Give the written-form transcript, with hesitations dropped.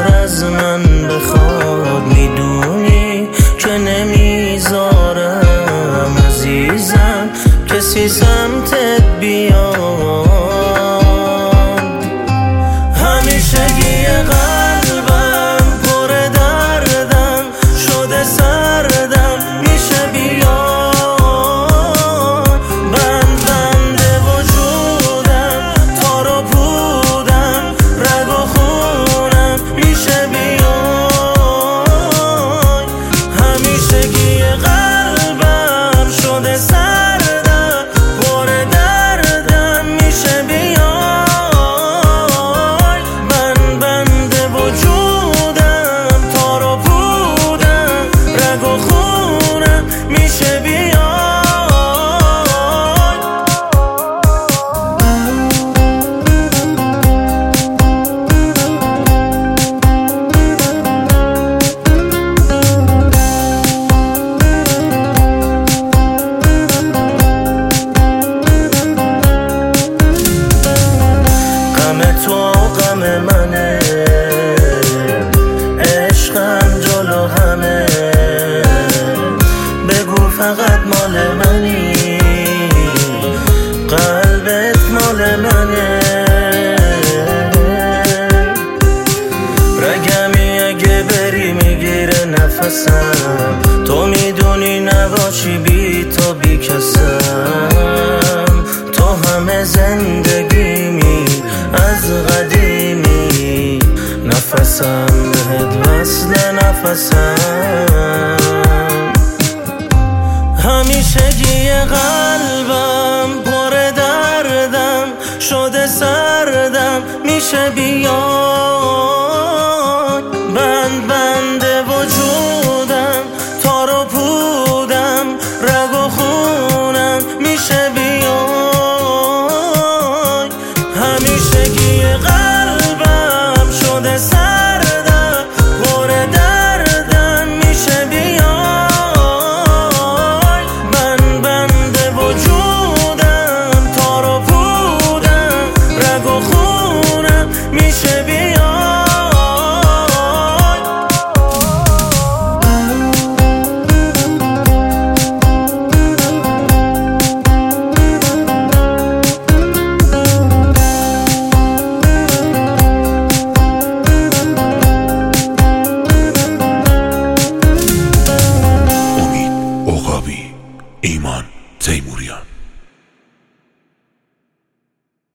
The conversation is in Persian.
بیشتر از من بخواد، میدونی که نمیذارم عزیزم کسی سمتت بیاد. همیشگی قلبم پر دردم شده سردم، میشه بیاد بند وجودم تار و پودم رگ و خونم، میشه بیاد. همیشگی قلبم شده سردم پر دردم، میشه بیاد بند وجودم تار و پودم رگ و خونم، میشه بیاد. غم تو غم منه، عشقم جلو همه، بگو فقط مال منی، قلبت مال منه. رگمی اگه بری میگیره نفسم، تو میدونی نباشی بی تو بی کسم، تو همه زندگیمی از قدیمی، نفسم بهت وصل نفسم. همیشگی قلبم پر دردم شده سردم، میشه بیاد